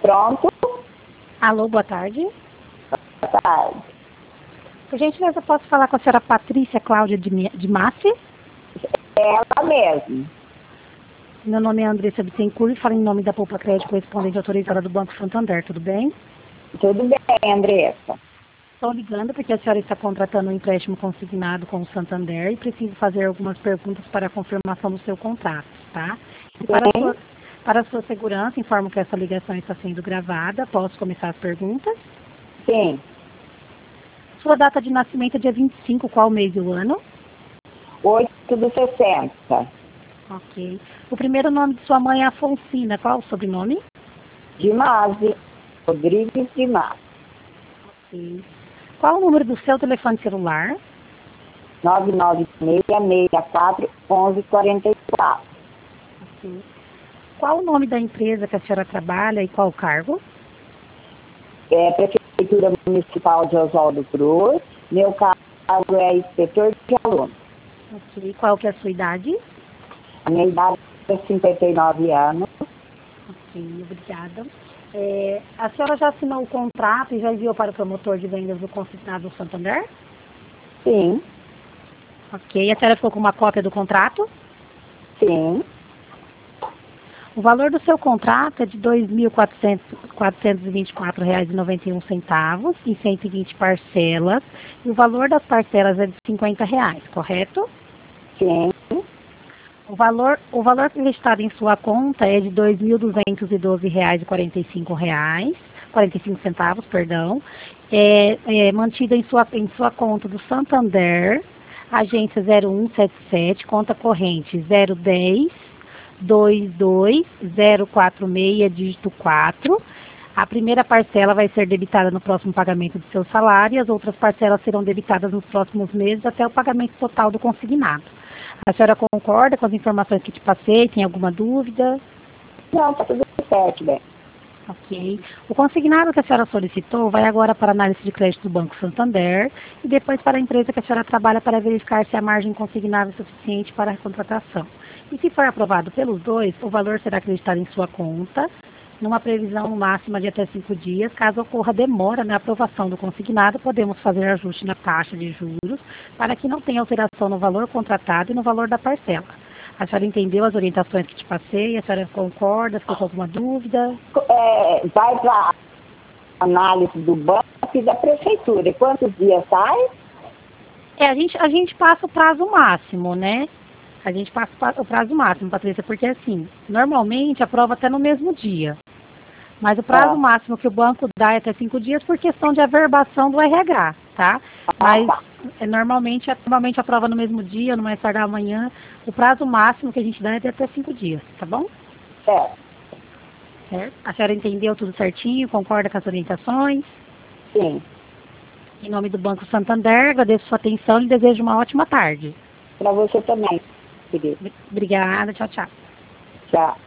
Pronto? Alô, boa tarde. Boa tarde. Por gentileza, posso falar com a senhora Patrícia Cláudia de Massi? Ela mesmo. Meu nome é Andressa Bittencourt e falo em nome da Poupa Crédito, correspondente autorizada do Banco Santander, tudo bem? Tudo bem, Andressa. Estou ligando porque a senhora está contratando um empréstimo consignado com o Santander e preciso fazer algumas perguntas para a confirmação do seu contrato, tá? E para a sua segurança, informo que essa ligação está sendo gravada. Posso começar as perguntas? Sim. Sua data de nascimento é dia 25, qual mês e o ano? 8/60. Ok. O primeiro nome de sua mãe é Afonsina, qual o sobrenome? De Masi. Rodrigues de Masi. Ok. Qual o número do seu telefone celular? 996641144. Ok. Qual o nome da empresa que a senhora trabalha e qual o cargo? Prefeitura Municipal de Oswaldo Cruz. Meu cargo é inspetor de alunos. Ok. Qual que é a sua idade? A minha idade é 59 anos. Ok, obrigada. A senhora já assinou o contrato e já enviou para o promotor de vendas do consignado do Santander? Sim, Ok. A senhora ficou com uma cópia do sim, O valor do seu contrato é de R$ 2.424,91 em 120 parcelas. E o valor das parcelas é de R$ 50, correto? sim, O valor acreditado em sua conta é de R$ 2.212,45, perdão. Mantido em sua conta do Santander, agência 0177, conta corrente 010-22046, dígito 4. A primeira parcela vai ser debitada no próximo pagamento do seu salário e as outras parcelas serão debitadas nos próximos meses até o pagamento total do consignado. A senhora concorda com as informações que te passei? Tem alguma dúvida? Não, tá tudo certo, bem. Ok. O consignado que a senhora solicitou vai agora para a análise de crédito do Banco Santander e depois para a empresa que a senhora trabalha para verificar se a margem consignável é suficiente para a contratação. E se for aprovado pelos dois, o valor será acreditado em sua conta, numa previsão máxima de até 5 dias. Caso ocorra demora na aprovação do consignado, podemos fazer ajuste na taxa de juros para que não tenha alteração no valor contratado e no valor da parcela. A senhora entendeu as orientações que te passei? A senhora concorda? Ficou com alguma dúvida? Vai para análise do banco e da prefeitura. E quantos dias sai? A gente passa o prazo máximo, né? A gente passa o prazo máximo, Patrícia, porque assim, normalmente aprova até no mesmo dia. Mas o prazo máximo que o banco dá é até 5 dias por questão de averbação do RH, tá? Mas normalmente aprova no mesmo dia, não mais tardar amanhã. O prazo máximo que a gente dá é de até 5 dias, tá bom? Certo. A senhora entendeu tudo certinho? Concorda com as orientações? Sim. Em nome do Banco Santander, agradeço sua atenção e desejo uma ótima tarde. Para você também, querido. Obrigada, tchau, tchau. Tchau.